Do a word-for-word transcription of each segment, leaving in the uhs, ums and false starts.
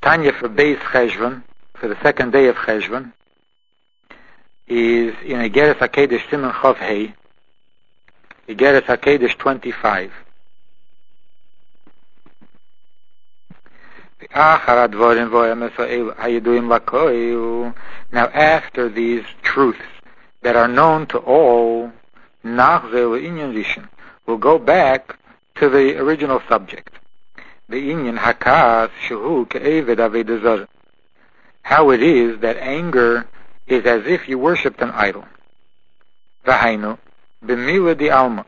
Tanya for Beis Cheshvan, for the second day of Cheshvan, is in Igeres HaKedesh Siman Chav Hei, Igeres HaKedesh twenty-five. Now after these truths that are known to all, we'll go back to the original subject. The inyan hakas shehu ke'eved avodah zarah. How it is that anger is as if you worshipped an idol. V'hainu b'mila di alma,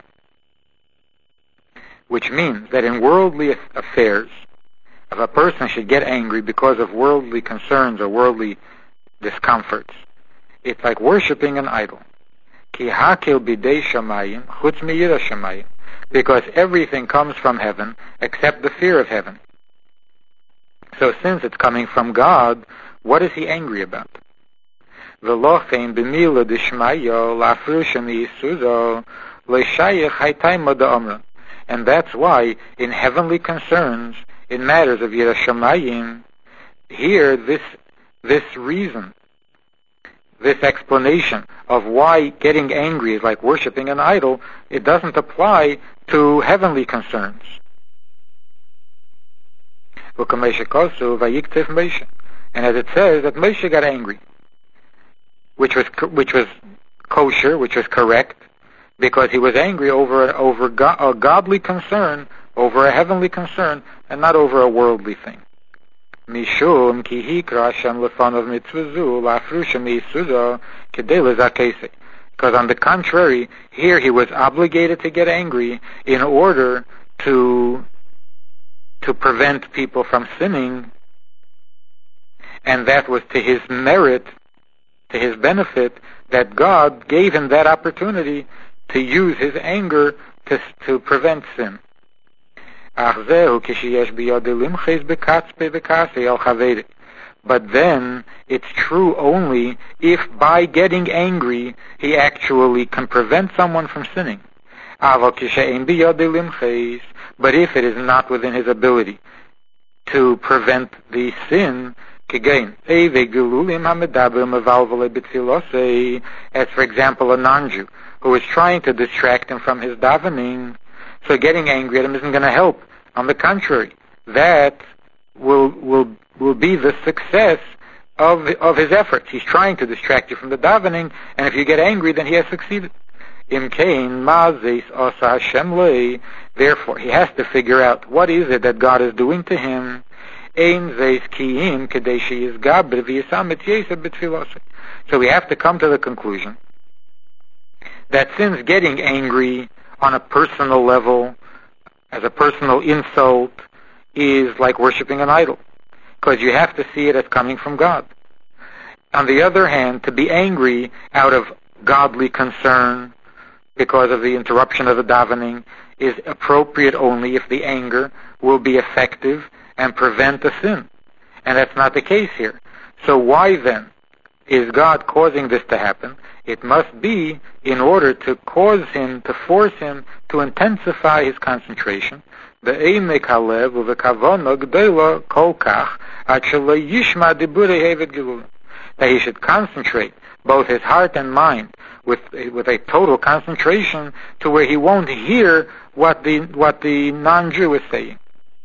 which means that in worldly affairs, if a person should get angry because of worldly concerns or worldly discomforts, it's like worshipping an idol. Ki hakil bidei shamayim chutz miyira shamayim, because everything comes from heaven except the fear of heaven. So since it's coming from God, what is he angry about? V'lochein b'mila d'shmayo la'afrusha mi'isuzo le'shayich haytay moda omra. And that's why in heavenly concerns, in matters of Yira Shamayim, here this this reason, this explanation of why getting angry is like worshipping an idol, it doesn't apply to heavenly concerns. And as it says that Moshe got angry, which was which was kosher, which was correct, because he was angry over over go- a godly concern, over a heavenly concern, and not over a worldly thing. Mishum ki hikra Hashem lefanav mitzvazu la'afrusha mi'isuzo kedei lezakese. Because on the contrary, here he was obligated to get angry in order to to prevent people from sinning, and that was to his merit, to his benefit, that God gave him that opportunity to use his anger to to prevent sin. But then it's true only if by getting angry he actually can prevent someone from sinning. But if it is not within his ability to prevent the sin, as for example a non-Jew who is trying to distract him from his davening, so getting angry at him isn't going to help. On the contrary, that will will will be the success of of his efforts. He's trying to distract you from the davening, and if you get angry, then he has succeeded. Therefore, he has to figure out what is it that God is doing to him. So we have to come to the conclusion that since getting angry on a personal level, as a personal insult, is like worshipping an idol, because you have to see it as coming from God. On the other hand, to be angry out of godly concern because of the interruption of the davening is appropriate only if the anger will be effective and prevent a sin. And that's not the case here. So why then is God causing this to happen? It must be in order to cause him, to force him to intensify his concentration. That he should concentrate both his heart and mind with with a total concentration to where he won't hear what the what the non-Jew is saying.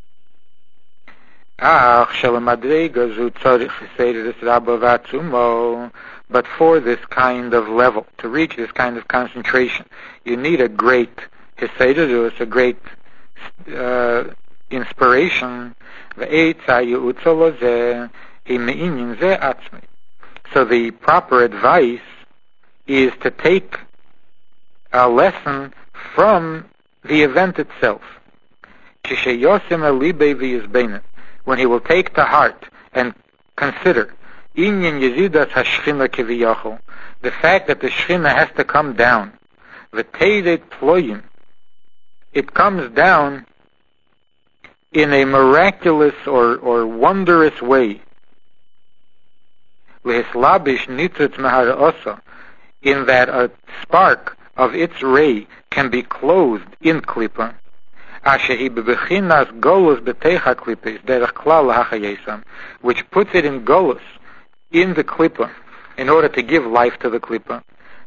But for this kind of level, to reach this kind of concentration, you need a great hisaydus, a great uh, inspiration. So the proper advice is to take a lesson from the event itself. When he will take to heart and consider the fact that the Shechina has to come down, it comes down in a miraculous or, or wondrous way, in that a spark of its ray can be clothed in Klippa, which puts it in golus, in the klippa, in order to give life to the klippa.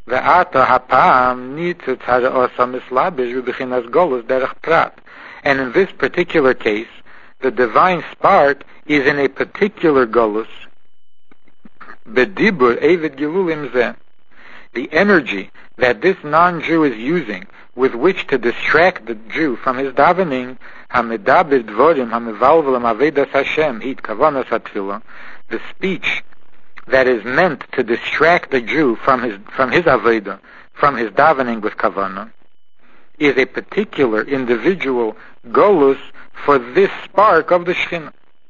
And in this particular case, the divine spark is in a particular golus. The energy that this non-Jew is using with which to distract the Jew from his davening, the speech that is meant to distract the Jew from his from his aveda, from his davening with kavanah, is a particular individual golus for this spark of the Shekhinah.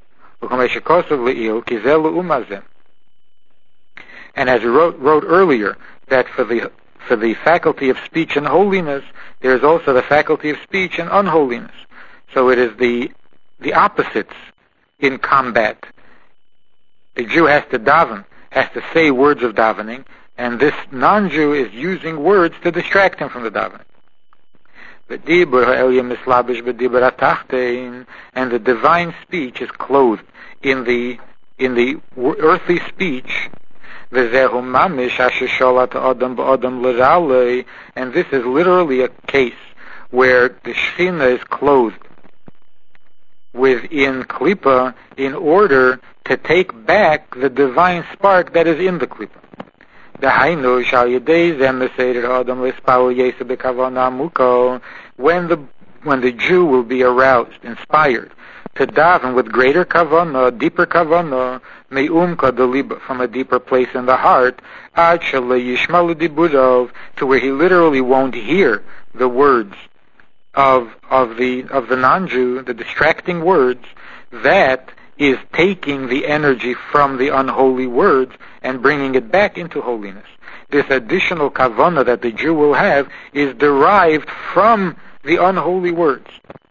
And as we wrote, wrote earlier, that for the for the faculty of speech and holiness, there is also the faculty of speech and unholiness. So it is the the opposites in combat. The Jew has to daven, has to say words of davening, and this non-Jew is using words to distract him from the davening. And the divine speech is clothed in the in the earthly speech. And this is literally a case where the Shekhinah is clothed within Klippa in order to take back the divine spark that is in the Klippa. When the when the Jew will be aroused, inspired, to daven with greater kavanah, deeper kavanah, me'umka deliba, from a deeper place in the heart, ad yishmalu diburav, to where he literally won't hear the words of of the of the non-Jew, the distracting words, that is taking the energy from the unholy words and bringing it back into holiness. This additional kavanah that the Jew will have is derived from the unholy words.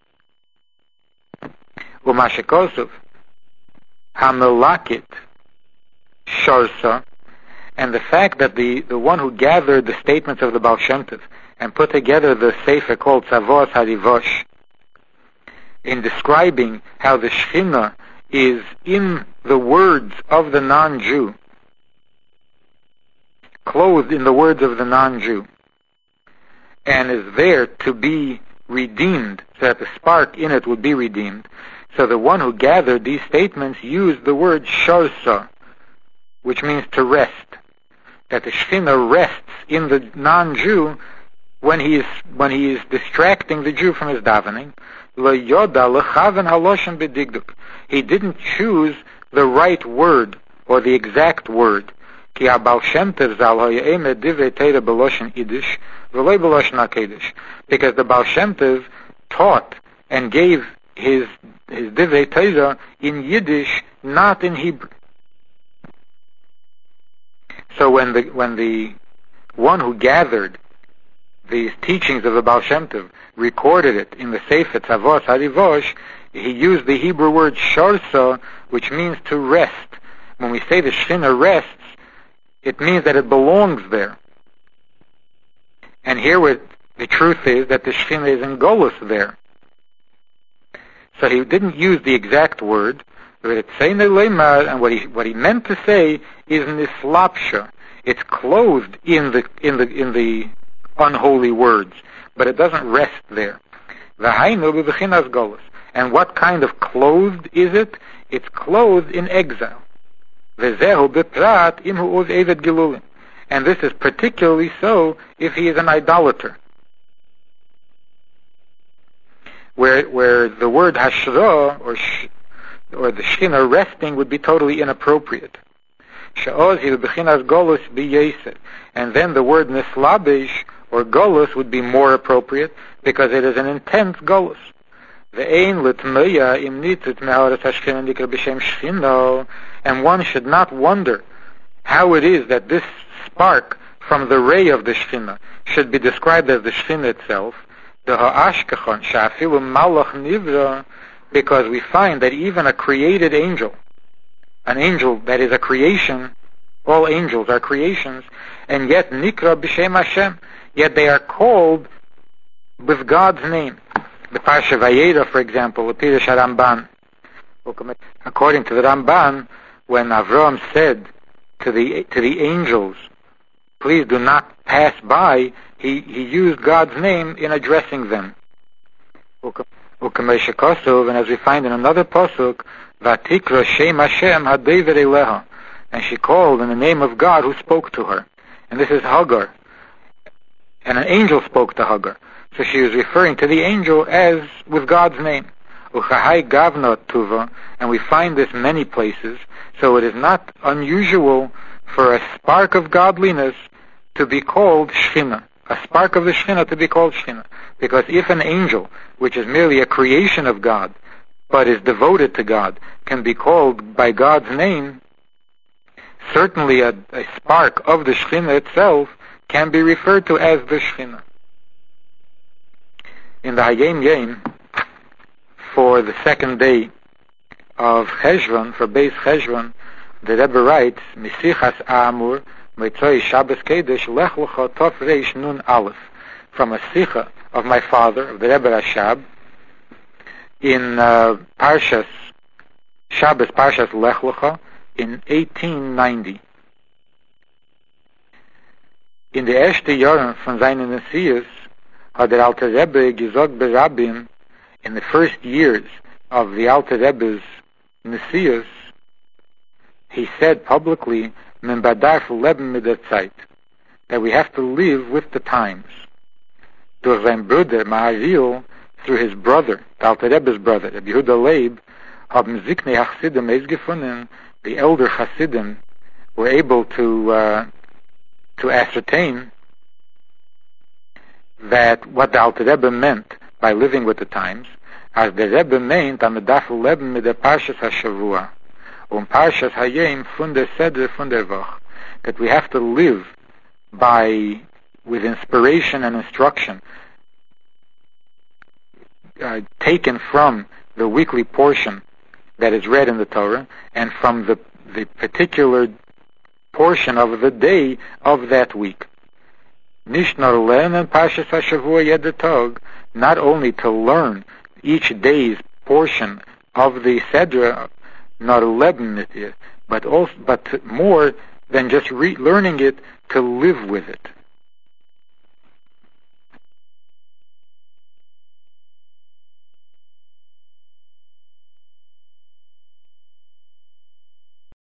Umashikosov Hamelakit Sharsa, and the fact that the, the one who gathered the statements of the Baal Shem Tov and put together the sefer called Tzavos Harivosh, in describing how the Shekhinah is in the words of the non-Jew, clothed in the words of the non-Jew, and is there to be redeemed, so that the spark in it would be redeemed. So the one who gathered these statements used the word sharsa, which means to rest. That the Shekhinah rests in the non-Jew when he is when he is distracting the Jew from his davening. He didn't choose the right word or the exact word. Because the Baal Shem Tov taught and gave his his divrei Torah in Yiddish, not in Hebrew. So when the when the one who gathered these teachings of the Baal Shem Tov recorded it in the Sefer Tzavos Harivosh, he used the Hebrew word sharsa, which means to rest. When we say the Shekhinah rests, it means that it belongs there. And here with, the truth is that the Shekhinah is in Golus there. So he didn't use the exact word, and what he what he meant to say is nislapsha. It's clothed in the in the in the unholy words, but it doesn't rest there. And what kind of clothed is it? It's clothed in exile. And this is particularly so if he is an idolater, where where the word hashra or sh, or the Shekhinah resting would be totally inappropriate. And then the word nislabish or golus would be more appropriate because it is an intense golus. And one should not wonder how it is that this spark from the ray of the Shekhinah should be described as the Shekhinah itself, because we find that even a created angel, an angel that is a creation, all angels are creations, and yet nikra b'shem Hashem, yet they are called with God's name. The Parsha Vayera, for example, the Pirush HaRamban, According to the Ramban, when Avram said to the to the angels, please do not pass by, he, he used God's name in addressing them. And as we find in another pasuk, Vatikra Shem Hashem Hadavid Eleha, and she called in the name of God who spoke to her. And this is Hagar. And an angel spoke to Hagar. So she was referring to the angel as with God's name. Uchahai Gavna Tuva, and we find this many places. So it is not unusual for a spark of godliness to be called Shechina. A spark of the Shechina to be called Shechina. Because if an angel, which is merely a creation of God, but is devoted to God, can be called by God's name, certainly a, a spark of the Shechina itself can be referred to as the Shechina. In the Hayom Yom, for the second day of Cheshvan, for Beis Cheshvan, the Rebbe writes, Misichas Amur, Meitzoi Shabbos Kedesh, Lech Lecha Tov Reish Nun Aleph, from a Sicha of my father, of the Rebbe Rashab, in uh, Parshas, Shabbos Parshas Lech Lecha, in eighteen ninety. In the erste Jahren von seinen Messias hat der Alte Rebbe gesagt bei Rabbin, in the first years of the Alte Rebbe's Messias, he said publicly, Men badarf leben mit der Zeit, that we have to live with the times. Durch sein Bruder Maharil, through his brother, the Alte Rebbe's brother, Rabbi Yehuda Leib, haben Ziknei Chassidim ausgefunden, the elder Chassidim were able to uh, to ascertain that what the Alter Rebbe meant by living with the times, as the Rebbe meant am darf leben mit der Parshas HaShavua, um Parshas Hayom von der Seder von der Woche, that we have to live by, with inspiration and instruction uh, taken from the weekly portion that is read in the Torah, and from the, the particular portion of the day of that week. Nicht nur lernen Parshas HaShavua jeder Tag, not only to learn each day's portion of the Sedra, nor leben mit it, but also, but more than just re- learning it, to live with it.